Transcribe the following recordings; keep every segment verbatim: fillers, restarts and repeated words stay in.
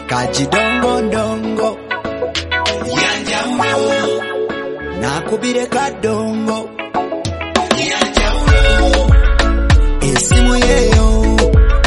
kajidongo ndongo yanjaulo nakubire kadongo yanjaulo esimu yeyo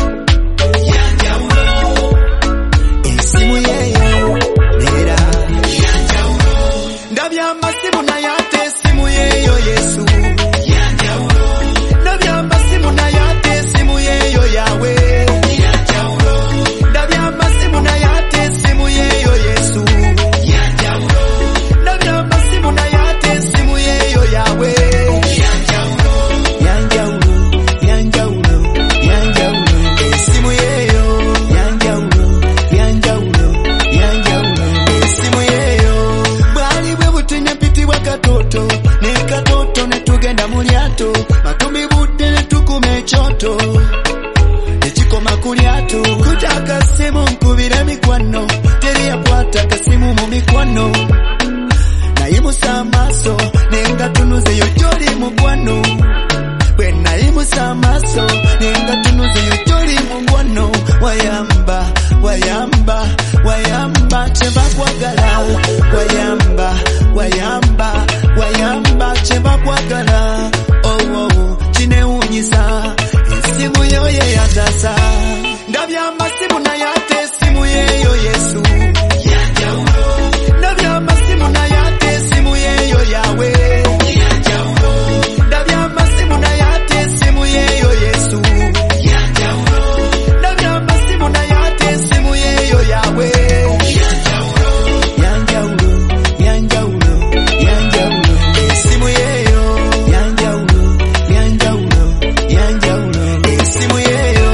yanjaulo esimu yeyo nera yanjaulo ndabya masimu na yate esimu yeyo Yesu yanjaulo ndabya masimu na yate esimu yeyo Yawe yanjaulo ndabya masimu na yate esimu yeyo Yesu yanjaulo ndabya masimu na yate esimu yeyo Yawe yanjaulo yanjaulo yanjaulo yanjaulo esimu yeyo yanjaulo yanjaulo yanjaulo esimu yeyo bali bwe butinya piti wakatoto ne katoto ne tugenda mulyato matumbi budde ne tukume choto ekikoma kulyato kutaka simu nkubira mikwano teri yakwata kasimu mu mikwano nayimusa amaaso nenga tunuze yo gyoli mugwano bwe nayimusa amaaso nenga tunuze yo gyoli mugwano wayamba wayamba wayamba kyebakwagala wayamba wayamba wayamba kyebakwagala oh oh kinewunyisa esimu yo ye yatasa ndabya amasimu na yate esimu yeyo Yesu yanjaulo ndabya amasimu na yate esimu yeyo Yawe yanjaulo ndabya amasimu na yate esimu yeyo Yesu yanjaulo ndabya amasimu na yate esimu yeyo Yawe yanjaulo yanjaulo yanjaulo yanjaulo esimu yeyo yanjaulo yanjaulo yanjaulo esimu yeyo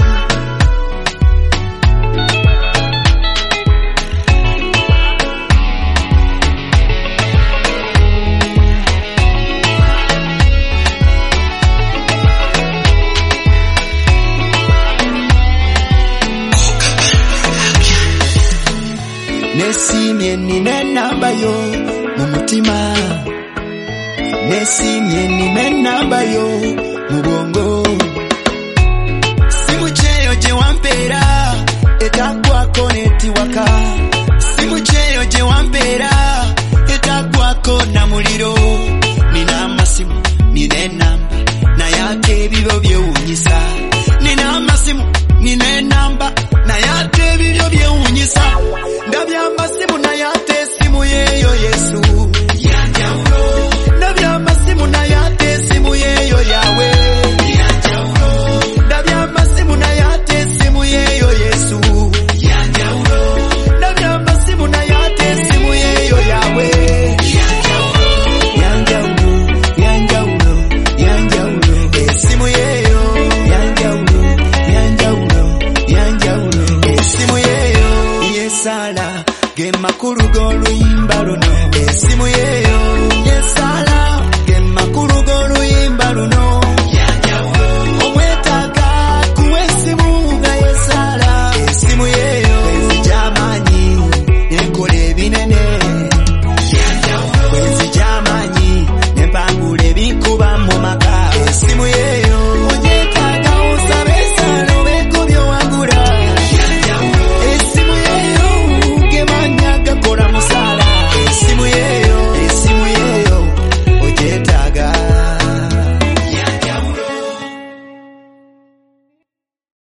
nesimye nine namba yo mu mutima nesimye nine namba yo mu bwongo simu kyeyo gye wampeera etagwako netiwaka simu kyeyo gye wampeera etagwako na muliro nina amasimu nina enamba naye ate ebibyo byewunyisa nina amasimu nina enamba naye ate ebibyo byewunyisa ndabya amasimu naye ate esimu yeyo Yesu yanjaulo ndabya amasimu naye ate esimu yeyo Yawe yanjaulo ndabya amasimu naye ate esimu yeyo Yesu yanjaulo ndabya amasimu naye ate esimu yeyo Yawe yanjaulo yanjaulo yanjaulo yanjaulo esimu yeyo yanjaulo yanjaulo yanjaulo esimu yeyo yesala ge makulu g'oluyimba luno esimu yeyo